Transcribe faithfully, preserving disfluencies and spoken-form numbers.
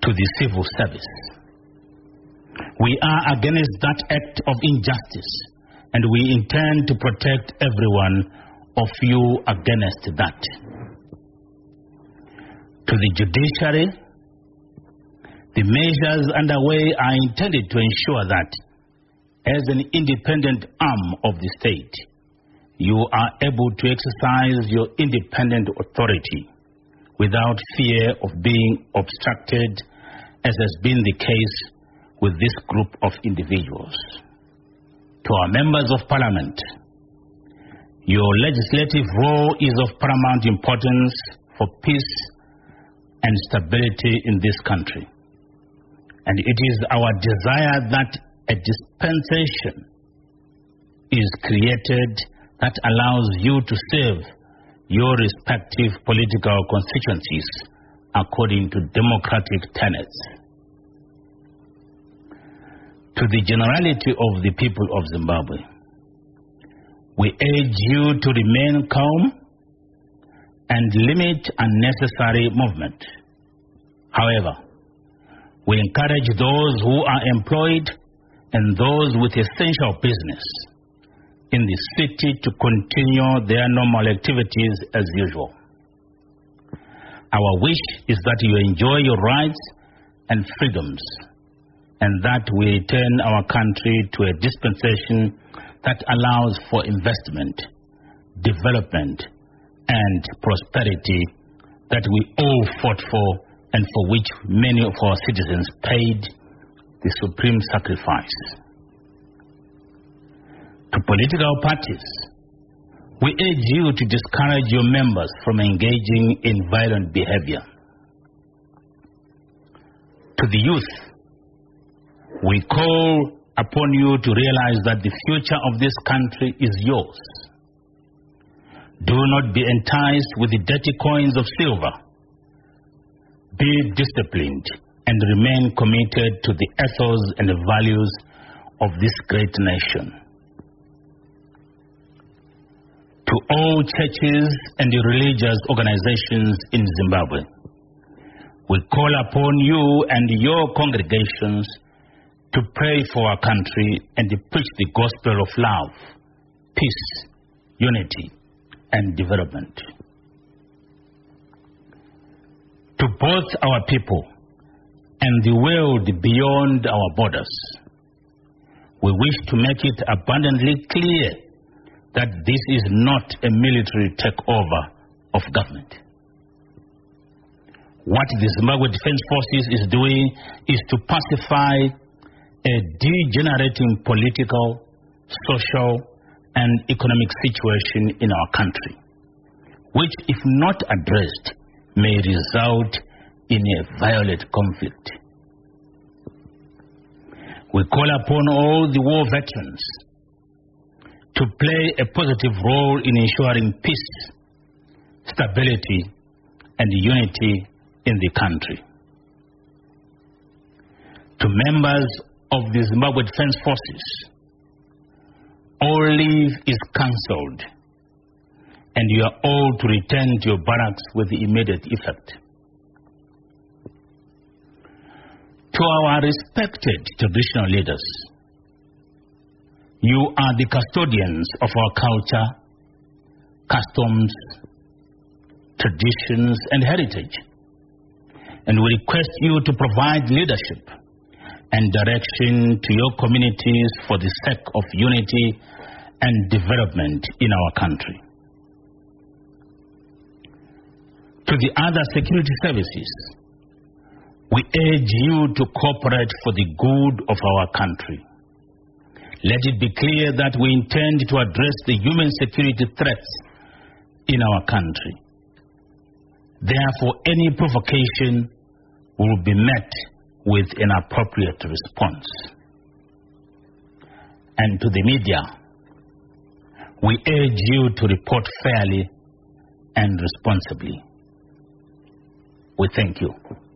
to the civil service. We are against that act of injustice, and we intend to protect everyone of you against that. To the judiciary, the measures underway are intended to ensure that, as an independent arm of the state, you are able to exercise your independent authority without fear of being obstructed, as has been the case with this group of individuals. To our members of parliament, your legislative role is of paramount importance for peace and stability in this country. And it is our desire that a dispensation is created that allows you to serve your respective political constituencies according to democratic tenets. To the generality of the people of Zimbabwe, we urge you to remain calm and limit unnecessary movement. However, we encourage those who are employed and those with essential business in the city to continue their normal activities as usual. Our wish is that you enjoy your rights and freedoms, and that we return our country to a dispensation that allows for investment, development, and prosperity that we all fought for and for which many of our citizens paid the supreme sacrifice. To political parties, we urge you to discourage your members from engaging in violent behavior. To the youth, we call upon you to realize that the future of this country is yours. Do not be enticed with the dirty coins of silver. Be disciplined and remain committed to the ethos and the values of this great nation. To all churches and religious organizations in Zimbabwe, we call upon you and your congregations to pray for our country and to preach the gospel of love, peace, unity, and development. To both our people and the world beyond our borders, we wish to make it abundantly clear that this is not a military takeover of government. What the Zimbabwe Defense Forces is doing is to pacify a degenerating political, social, and economic situation in our country, which, if not addressed, may result in a violent conflict. We call upon all the war veterans to play a positive role in ensuring peace, stability, and unity in the country. To members of the Zimbabwe Defense Forces, all leave is cancelled, and you are all to return to your barracks with immediate effect. To our respected traditional leaders, you are the custodians of our culture, customs, traditions, and heritage, and we request you to provide leadership and direction to your communities for the sake of unity and development in our country. To the other security services, we urge you to cooperate for the good of our country. Let it be clear that we intend to address the human security threats in our country. Therefore, any provocation will be met with an appropriate response. And to the media, we urge you to report fairly and responsibly. We thank you.